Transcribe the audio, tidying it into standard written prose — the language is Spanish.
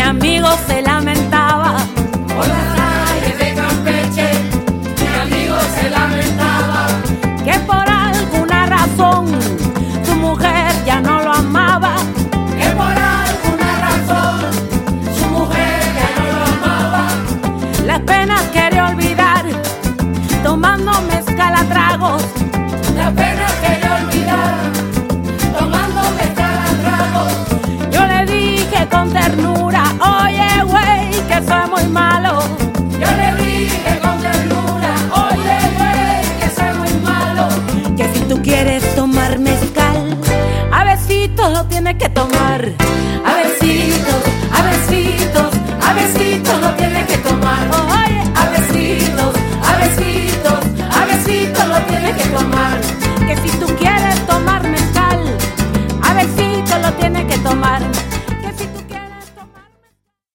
amigo se lamentaba. Por las calles de Campeche, mi amigo se lamentaba. Que por alguna razón su mujer ya no lo amaba. Que por alguna razón su mujer ya no lo amaba. Las penas quería olvidar, tomando mezcal a tragos. Las penas quería olvidar, tomando mezcal a tragos. Yo le dije con ternura, oye güey, que soy muy malo. Yo le dije con ternura, oye güey, que soy muy malo. Que si tú quieres tomar mezcal, a besitos lo tienes que tomar. A besitos, a besitos, a besitos lo tienes que tomar. Oye, A besitos, a besitos, a besitos lo tienes que tomar.